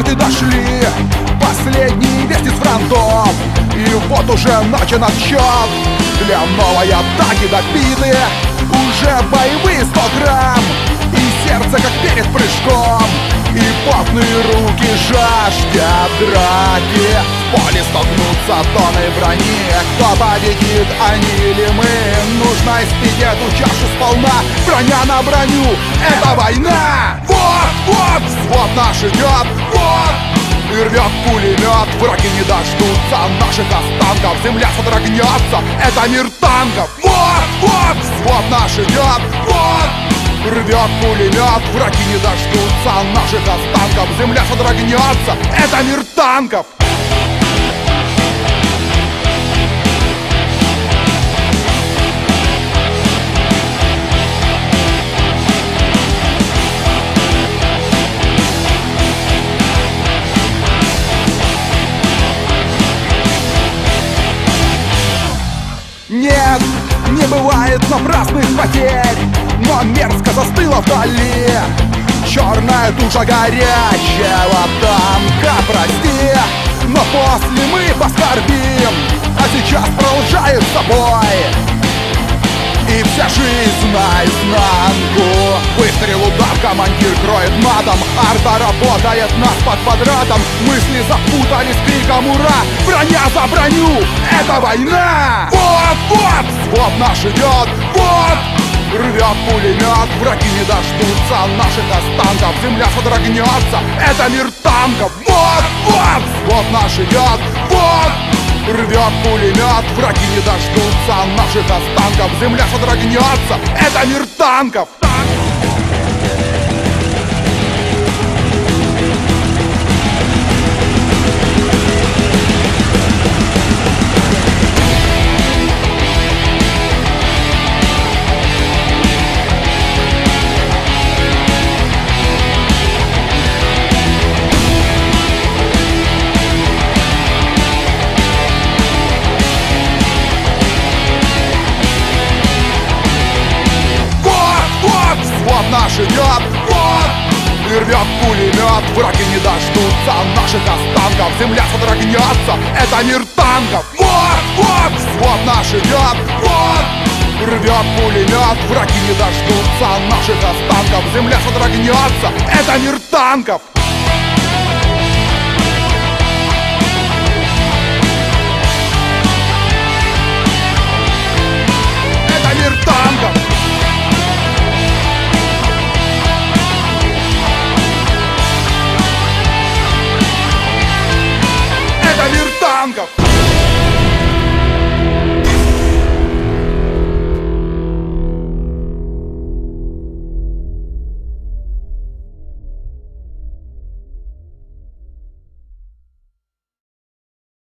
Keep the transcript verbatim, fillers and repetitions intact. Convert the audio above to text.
карты дошли последние вести с фронтов, и вот уже начат отсчет для новой атаки добиты. Уже боевые сто грамм, и сердце как перед прыжком, и потные руки жаждят драки. В поле столкнутся тонны брони. Кто победит, они или мы? Нужно испить эту чашу сполна. Броня на броню, это война. Вот, вот, взвод наш идет, вот, и рвет пулемет. Враги не дождутся наших останков. Земля содрогнется, это мир танков. Вот, вот, взвод наш идет, вот, рвет пулемет. Враги не дождутся наших останков. Земля содрогнется, это мир танков. Нет, не бывает напрасных потерь, но мерзко застыла вдали черная туша горячего танка. Прости, но после мы поскорбим, а сейчас продолжается бой, и вся жизнь наизнанку. Выстрел, удар, командир кроет матом, арта работает нас под квадратом. Мысли запутались криком ура. Броня за броню, это война. Вот, вот, взвод наш идет, вот, рвет пулемет. Враги не дождутся наших останков. Земля содрогнется, это мир танков. Вот, вот, взвод наш идет, вот, рвет пулемет. Враги не дождутся наших останков. Земля содрогнется, это мир танков. Наш идет, вот, и рвет пулемет. Враги не дождутся наших останков. Земля содрогнется, это мир танков. Вот, вот, взвод наш идет, вот, рвет пулемет. Враги не дождутся наших останков. Земля содрогнется, это мир танков.